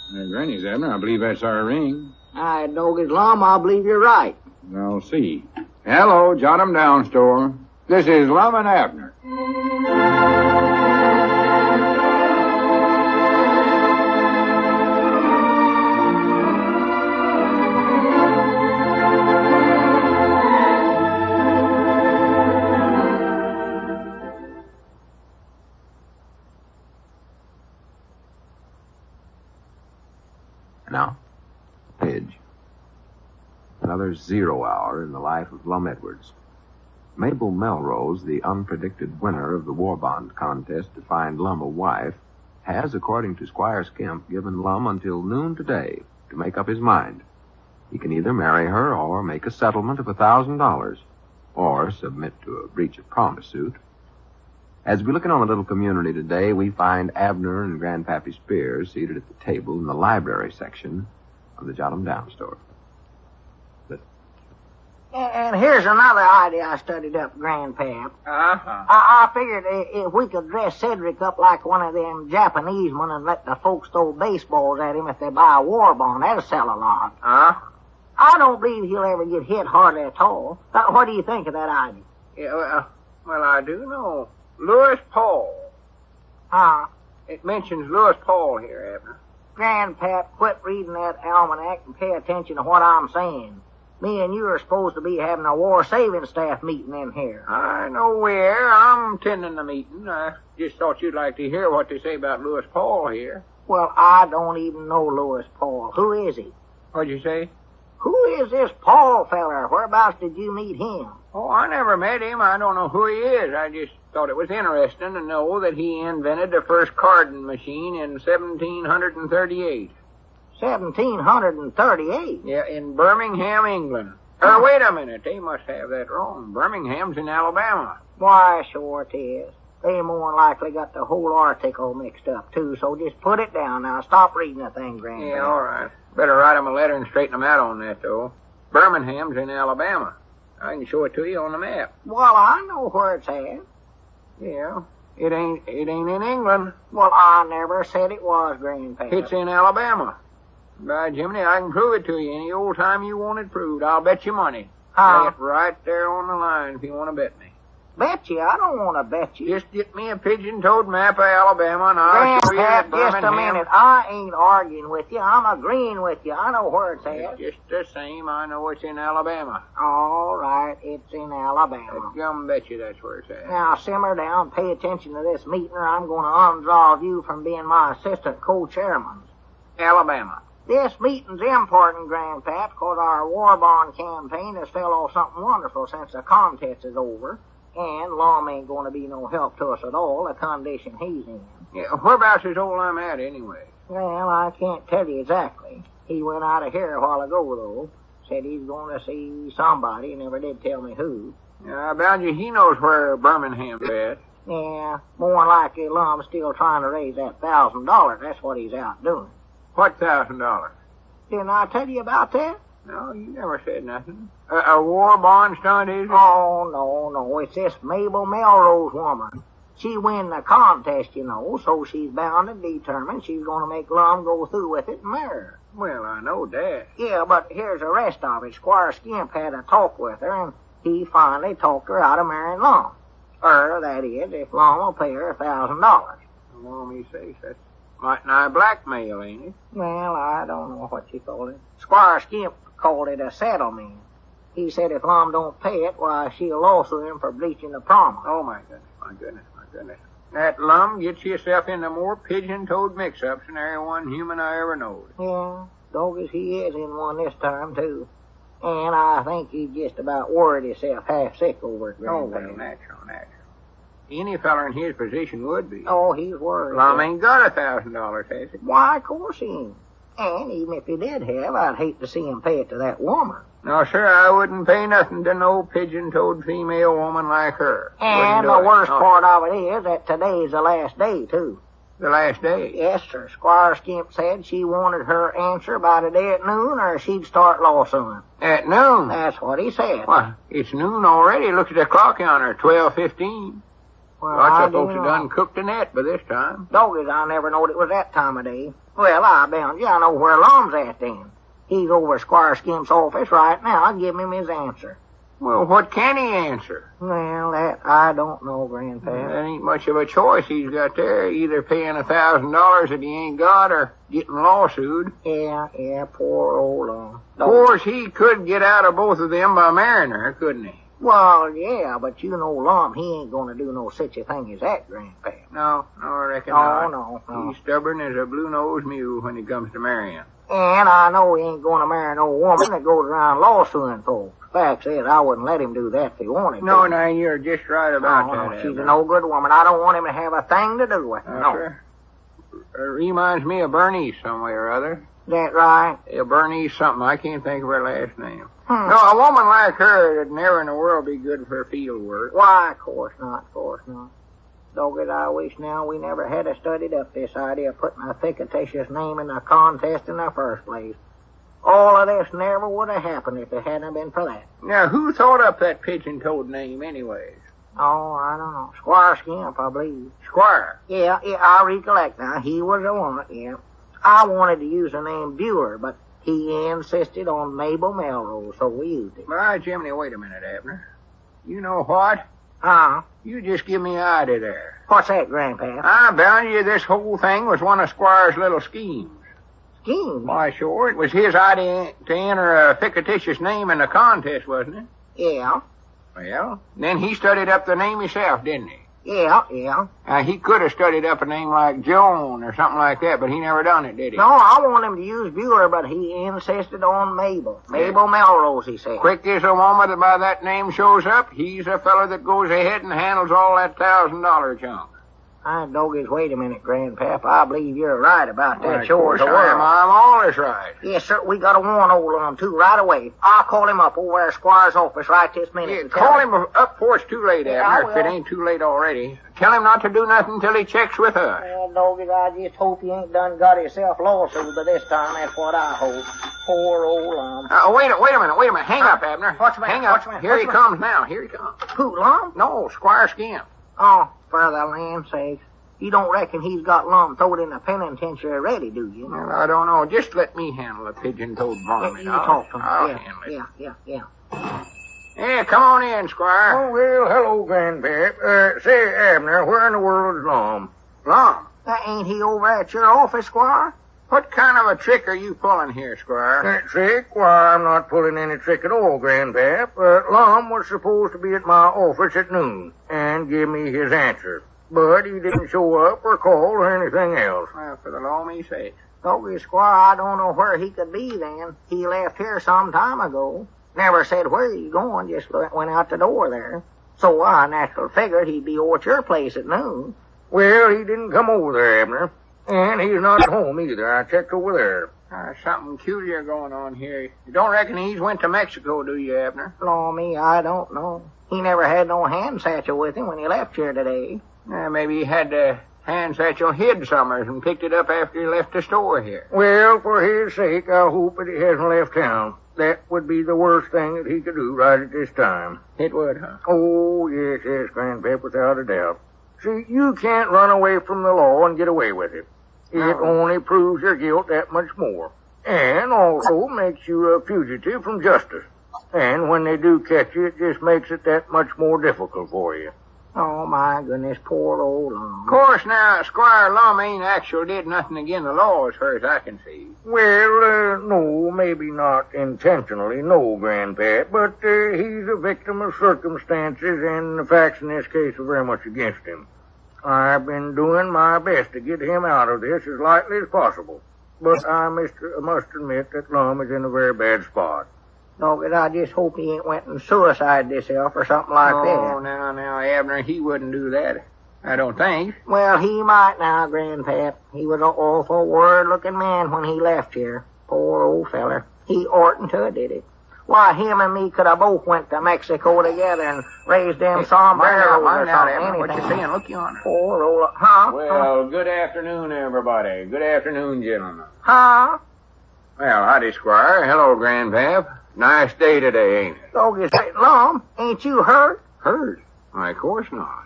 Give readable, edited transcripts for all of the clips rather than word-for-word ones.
Granny's, Abner. I believe that's our ring. Doggies Lum, I believe you're right. I'll see. Hello, Jot 'em Down store. This is Lum and Abner. Now, Pidge. Another 0 hour in the life of Lum Edwards. Mabel Melrose, the unpredicted winner of the war bond contest to find Lum a wife, has, according to Squire Skimp, given Lum until noon today to make up his mind. He can either marry her or make a settlement of $1,000 or submit to a breach of promise suit. As we look in on the little community today, we find Abner and Grandpappy Spears seated at the table in the library section of the Jot 'em Down store. Listen. And here's another idea I studied up, Grandpap. I figured if we could dress Cedric up like one of them Japanese men and let the folks throw baseballs at him if they buy a war bond, that'll sell a lot. I don't believe he'll ever get hit hardly at all. What do you think of that idea? Yeah, well, I do know. Lewis Paul. It mentions Lewis Paul here, Abner. Grandpap, quit reading that almanac and pay attention to what I'm saying. Me and you are supposed to be having a war saving staff meeting in here. I know where. I'm attending the meeting. I just thought you'd like to hear what they say about Lewis Paul here. Well, I don't even know Lewis Paul. Who is he? What'd you say? Who is this Paul feller? Whereabouts did you meet him? Oh, I never met him. I don't know who he is. I just thought it was interesting to know that he invented the first carding machine in 1738. 1738? Yeah, in Birmingham, England. Wait a minute. They must have that wrong. Birmingham's in Alabama. Why, sure it is. They more than likely got the whole article mixed up, too, so just put it down. Now, stop reading the thing, Grandpa. Yeah, all right. Better write him a letter and straighten him out on that, though. Birmingham's in Alabama. I can show it to you on the map. Well, I know where it's at. Yeah, it ain't in England. Well, I never said it was, Grandpa. It's in Alabama. By Jiminy, I can prove it to you any old time you want it proved. I'll bet you money. Lay it right there on the line if you want to bet me. Bet you? I don't want to bet you. Just get me a pigeon-toed map of Alabama and I'll show you that Birmingham. Just a minute. I ain't arguing with you. I'm agreeing with you. I know where it's at. It's just the same. I know it's in Alabama. All right. It's in Alabama. I'll bet you that's where it's at. Now, simmer down. Pay attention to this meeting or I'm going to undraw you from being my assistant co-chairman. Alabama. This meeting's important, Grandpap, because our war bond campaign has fell off something wonderful since the contest is over. And Lum ain't going to be no help to us at all, the condition he's in. Yeah, whereabouts is old Lum at, anyway? Well, I can't tell you exactly. He went out of here a while ago, though. Said he's going to see somebody. He never did tell me who. I bound you he knows where Birmingham's at. Yeah, more than likely Lum's still trying to raise that $1,000. That's what he's out doing. What $1,000? Didn't I tell you about that? No, you never said nothing. A war bond stunt, is it? Oh, no. It's this Mabel Melrose woman. She win the contest, you know, so she's bound and determined she's going to make Lum go through with it and marry her. Well, I know that. Yeah, but here's the rest of it. Squire Skimp had a talk with her, and he finally talked her out of marrying Lum. That is, if Lum will pay her $1,000. Well, let me see. That's might nigh blackmail, ain't it? Well, I don't know what you call it. Squire Skimp called it a settlement. He said if Lum don't pay it, why, she'll lawsuit him for breaching the promise. Oh, my goodness. That Lum gets yourself into more pigeon-toed mix-ups than every one human I ever knowed. Yeah, dog as he is in one this time, too. And I think he just about worried himself half sick over it. Oh, well, natural. Any feller in his position would be. Oh, he's worried. Lum ain't got $1,000, has he? Why, of course he ain't. And even if he did have, I'd hate to see him pay it to that woman. No, sir, I wouldn't pay nothing to no pigeon-toed female woman like her. And the worst part of it is that today's the last day, too. The last day? Yes, sir. Squire Skimp said she wanted her answer by today at noon or she'd start lawsuing. At noon? That's what he said. Why, it's noon already. Look at the clock yonder, 12:15. Well, Lots I of folks do have know. done cooked a net by this time. Doggies, I never knowed it was that time of day. Well, I bound you, I know where Lum's at then. He's over at Squire Skimp's office right now. I'll give him his answer. Well, what can he answer? Well, that I don't know, Grandpa. That ain't much of a choice he's got there. Either paying $1,000 that he ain't got or getting lawsued. Yeah, poor old Lum. Of course, he could get out of both of them by marrying her, couldn't he? Well, yeah, but you know Lum, he ain't gonna do no such a thing as that, Grandpa. No, I reckon Oh, not. no. He's stubborn as a blue-nosed mule when it comes to marrying. And I know he ain't gonna marry no woman that goes around lawsuing folks. Fact is, I wouldn't let him do that if he wanted No, to. no, you're just right about that. She's Abner. a no good woman. I don't want him to have a thing to do with her. No. Sure. Reminds me of Bernice some way or other. That right? Yeah, Bernice something. I can't think of her last name. Hmm. No, a woman like her would never in the world be good for field work. Why, of course not. Dogged, I wish now we never had studied up this idea of putting a fictitious name in the contest in the first place. All of this never would have happened if it hadn't been for that. Now, who thought up that pigeon-toed name anyways? Oh, I don't know. Squire Skimp, I believe. Squire. Yeah, I recollect now. He was the one, yeah. I wanted to use the name Buer, but he insisted on Mabel Melrose, so we used it. My Jiminy, wait a minute, Abner. You know what? Huh? You just give me an idea there. What's that, Grandpa? I bound you this whole thing was one of Squire's little schemes. Scheme? Why, sure. It was his idea to enter a fictitious name in the contest, wasn't it? Yeah, Well, then he studied up the name himself, didn't he? yeah. He could have studied up a name like Joan or something like that, but he never done it, did he? No, I want him to use Buer, but he insisted on Mabel. Mabel Melrose, he said. Quick as a woman that by that name shows up, he's a feller that goes ahead and handles all that $1,000 junk. Doggies, wait a minute, Grandpap. I believe you're right about that. Of Sure course as the I am. world. I'm always right. Yes, sir. We got to warn old Lum, too, right away. I'll call him up over at Squire's office right this minute. Yeah, and call tell him up before it's too late, Yeah, I Abner, if it will. ain't too late already. Tell him not to do nothing till he checks with us. Well, Doggies, I just hope he ain't done got himself lawsuit by this time. That's what I hope. Poor old Lum. Wait a minute. Hang up, Abner. What's the matter? Hang up. What's the matter? Here What's he the comes now. Here he comes. Who, Lum? No, Squire Skimp. Oh, for the land's sake. You don't reckon he's got Lum throwed in the penitentiary already, do you? Well, I don't know. Just let me handle the pigeon-toed varmint. You talk to him. I'll yeah, handle it. Yeah. Yeah, come on in, Squire. Oh, well, hello, Grandpap. Say, Abner, where in the world is Lum? Lum, Ain't he over at your office, Squire? what kind of a trick are you pulling here, Squire? That trick? Why, I'm not pulling any trick at all, Grandpap. Lum was supposed to be at my office at noon and give me his answer. But he didn't show up or call or anything else. Well, for the law me sake. Doggy, Squire, I don't know where he could be then. He left here some time ago. Never said where he's going, just went out the door there. So I naturally figured he'd be over at your place at noon. Well, he didn't come over there, Abner. And he's not at home either. I checked over there. Something peculiar going on here. You don't reckon he's went to Mexico, do you, Abner? Law me, I don't know. He never had no hand satchel with him when he left here today. Maybe he had the hand satchel hid summers and picked it up after he left the store here. Well, for his sake, I hope that he hasn't left town. That would be the worst thing that he could do right at this time. It would, huh? Oh, yes, Grandpap, without a doubt. See, you can't run away from the law and get away with it. It No. only proves your guilt that much more. And also makes you a fugitive from justice. And when they do catch you, it just makes it that much more difficult for you. Oh, my goodness, poor old Lum. Of course, now, Squire Lum ain't actually did nothing against the law as far as I can see. Well, no, maybe not intentionally, no, Grandpap, but he's a victim of circumstances, and the facts in this case are very much against him. I've been doing my best to get him out of this as lightly as possible, but I must admit that Lum is in a very bad spot. Doggy, I just hope he ain't went and suicided himself or something like Oh, that. now, Abner, he wouldn't do that. I don't think. Well, he might now, Grandpap. He was an awful worried-looking man when he left here. Poor old feller. He oughtn't to have did it. Why, him and me could have both went to Mexico together and raised them sombreros or Mind out, something. Abner. What you anything. saying? Look yonder. Poor old... Huh? Well, good afternoon, everybody. Good afternoon, gentlemen. Huh? Well, howdy, Squire. Hello, Grandpap. Nice day today, ain't it? Doggy said, Lum, ain't you hurt? Hurt? Why, of course not.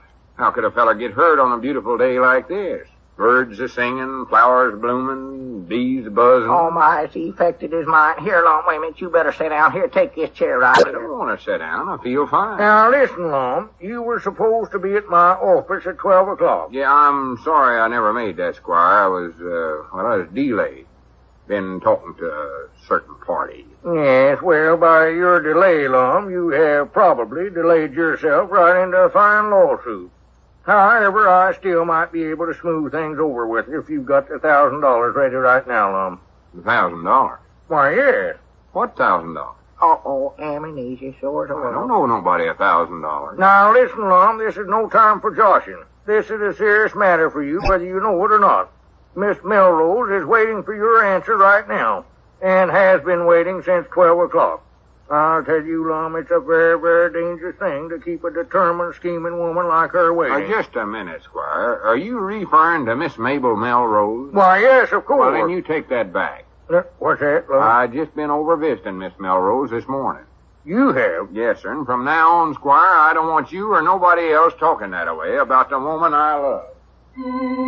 How could a feller get hurt on a beautiful day like this? Birds a singing, flowers blooming, bees buzzing. Oh, my, he affected his mind. Here, Lum, wait a minute. You better sit down. Here, take this chair right I here. don't want to sit down. I feel fine. Now, listen, Lum. You were supposed to be at my office at 12 o'clock. Yeah, I'm sorry I never made that, Squire. I was delayed. Been talking to a certain party. Yes, well, by your delay, Lum, you have probably delayed yourself right into a fine lawsuit. However, I still might be able to smooth things over with you if you've got the $1,000 ready right now, Lum. $1,000? Why, yes. What $1,000? Uh-oh, amnesia, sort of. I don't know nobody $1,000. Now, listen, Lum, this is no time for joshing. This is a serious matter for you, whether you know it or not. Miss Melrose is waiting for your answer right now, and has been waiting since 12 o'clock. I'll tell you, Lum, it's a very, very dangerous thing to keep a determined, scheming woman like her waiting. Just a minute, Squire. Are you referring to Miss Mabel Melrose? Why, yes, of course. Well, then you take that back. What's that, Lum? I just been over visiting Miss Melrose this morning. You have? Yes, sir, and from now on, Squire, I don't want you or nobody else talking that way about the woman I love.